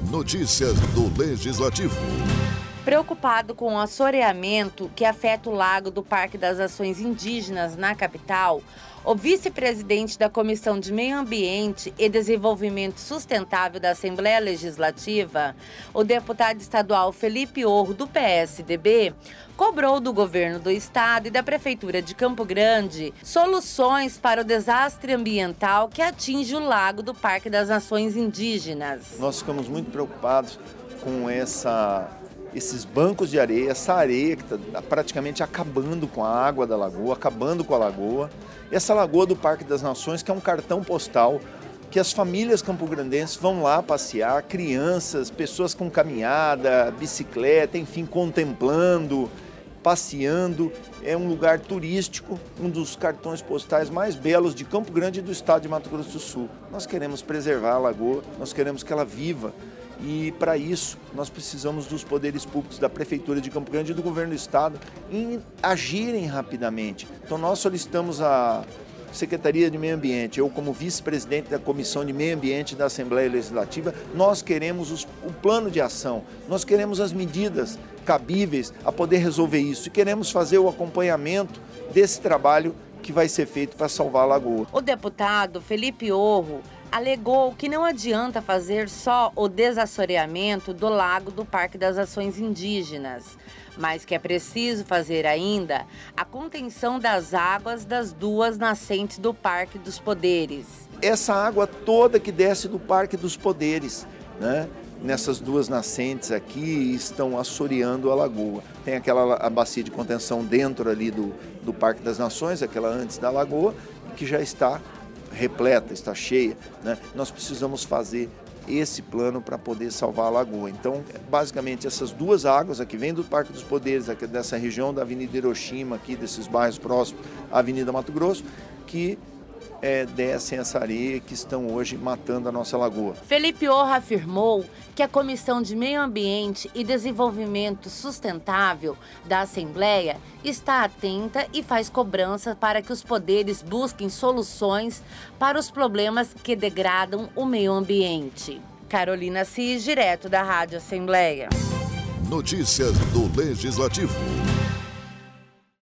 Notícias do Legislativo. Preocupado com o assoreamento que afeta o lago do Parque das Nações Indígenas na capital, o vice-presidente da Comissão de Meio Ambiente e Desenvolvimento Sustentável da Assembleia Legislativa, o deputado estadual Felipe Orro, do PSDB, cobrou do governo do estado e da Prefeitura de Campo Grande soluções para o desastre ambiental que atinge o lago do Parque das Nações Indígenas. Nós ficamos muito preocupados com esses bancos de areia, essa areia que está praticamente acabando com a água da lagoa, acabando com a lagoa. Essa lagoa do Parque das Nações, que é um cartão postal, que as famílias campograndenses vão lá passear, crianças, pessoas com caminhada, bicicleta, enfim, contemplando, passeando. É um lugar turístico, um dos cartões postais mais belos de Campo Grande e do estado de Mato Grosso do Sul. Nós queremos preservar a lagoa, nós queremos que ela viva. E, para isso, nós precisamos dos poderes públicos, da Prefeitura de Campo Grande e do Governo do Estado em agirem rapidamente. Então, nós solicitamos à Secretaria de Meio Ambiente, eu como vice-presidente da Comissão de Meio Ambiente da Assembleia Legislativa, nós queremos o plano de ação, nós queremos as medidas cabíveis a poder resolver isso e queremos fazer o acompanhamento desse trabalho que vai ser feito para salvar a lagoa. O deputado Felipe Orro alegou que não adianta fazer só o desassoreamento do lago do Parque das Nações Indígenas, mas que é preciso fazer ainda a contenção das águas das duas nascentes do Parque dos Poderes. Essa água toda que desce do Parque dos Poderes, né? Nessas duas nascentes aqui estão assoreando a lagoa. Tem a bacia de contenção dentro ali do Parque das Nações, aquela antes da lagoa, que já está repleta, está cheia, né? Nós precisamos fazer esse plano para poder salvar a lagoa. Então, basicamente, essas duas águas aqui vêm do Parque dos Poderes, aqui dessa região da Avenida Hiroshima, aqui desses bairros próximos à Avenida Mato Grosso, que descem essa areia que estão hoje matando a nossa lagoa. Felipe Orro afirmou que a Comissão de Meio Ambiente e Desenvolvimento Sustentável da Assembleia está atenta e faz cobrança para que os poderes busquem soluções para os problemas que degradam o meio ambiente. Carolina Cis, direto da Rádio Assembleia. Notícias do Legislativo.